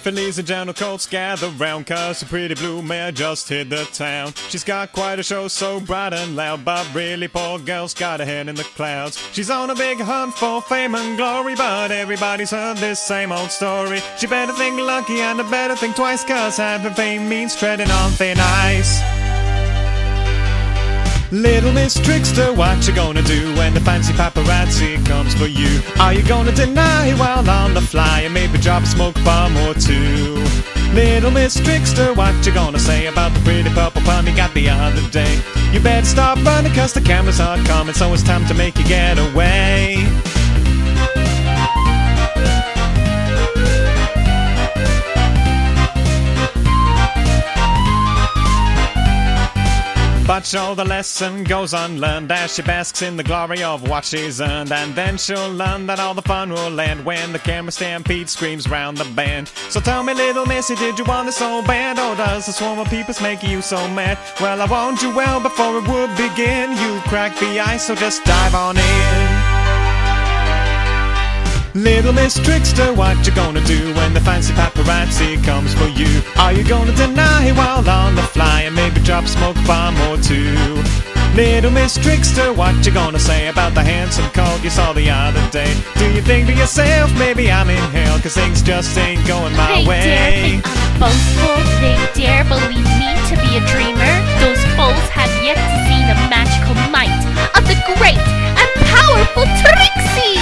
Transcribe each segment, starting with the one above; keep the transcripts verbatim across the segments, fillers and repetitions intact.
Fillies and gentle colts gather round, cause the pretty blue mare just hit the town. She's got quite a show, so bright and loud, but really poor girl's got her head in the clouds. She's on a big hunt for fame and glory, but everybody's heard this same old story. She better think lucky and better think twice, cause having fame means treading on thin ice. Little Miss Trickster, what you gonna do when the fancy paparazzi comes for you? Are you gonna deny while on the fly and maybe drop a smoke bomb or two? Little Miss Trickster, what you gonna say about the pretty purple pun you got the other day? You better stop running cause the cameras are coming, so it's time to make you get away. But sure, the lesson goes unlearned as she basks in the glory of what she's earned. And then she'll learn that all the fun will end when the camera stampede screams round the band. So tell me, little missy, did you want this so bad? Or does the swarm of people's make you so mad? Well, I warned you well before it would begin. You cracked the ice, so just dive on in. Little Miss Trickster, what you gonna do when the fancy paparazzi comes for you? Are you gonna deny while on the fly and maybe drop a smoke bomb or two? Little Miss Trickster, what you gonna say about the handsome colt you saw the other day? Do you think to yourself, maybe I'm in hell, cause things just ain't going my they way? Dare think I'm boastful, they dare believe me to be a dreamer. Those fools have yet to see the magical might of the great and powerful Trixie!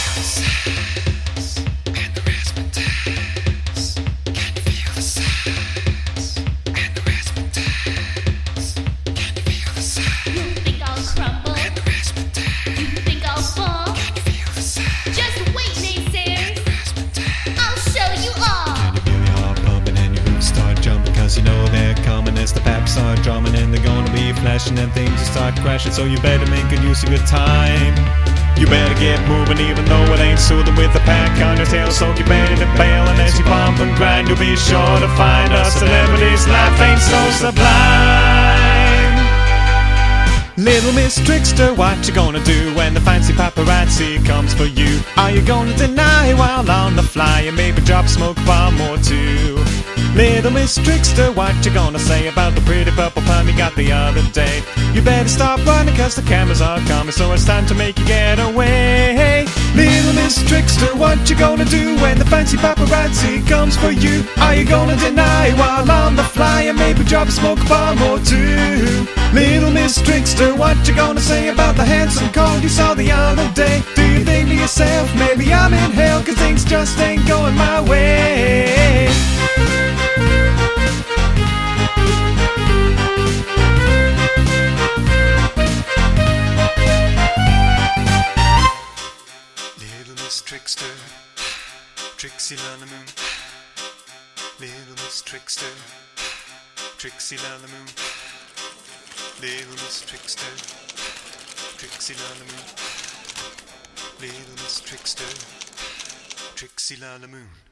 You know they're coming as the paps are drumming, and they're gonna be flashing and things will start crashing, so you better make good use of your time. You better get moving even though it ain't soothing with a pack on your tail, so get ready to bail. And as you bump and grind, you'll be sure to find a celebrity's life ain't so sublime. Little Miss Trickster, what you gonna do when the fancy paparazzi comes for you? Are you gonna deny while on the fly and maybe drop a smoke bomb or two? Little Miss Trickster, what you gonna say about the pretty purple pun you got the other day? You better stop running cause the cameras are coming, so it's time to make you get away. Little Miss Trickster, what you gonna do when the fancy paparazzi comes for you? Are you gonna deny while on the fly and maybe drop a smoke bomb or two? Little Miss Trickster, what you gonna say about the handsome colt you saw the other day? Do you think to yourself, maybe I'm in hell cause things just ain't going my way? Miss Trickster, Trixie Lalamoon. Little Miss Trickster, Trixie Lalamoon. Little Miss Trickster, Trixie Lalamoon. Little Miss Trickster, Trixie Lalamoon.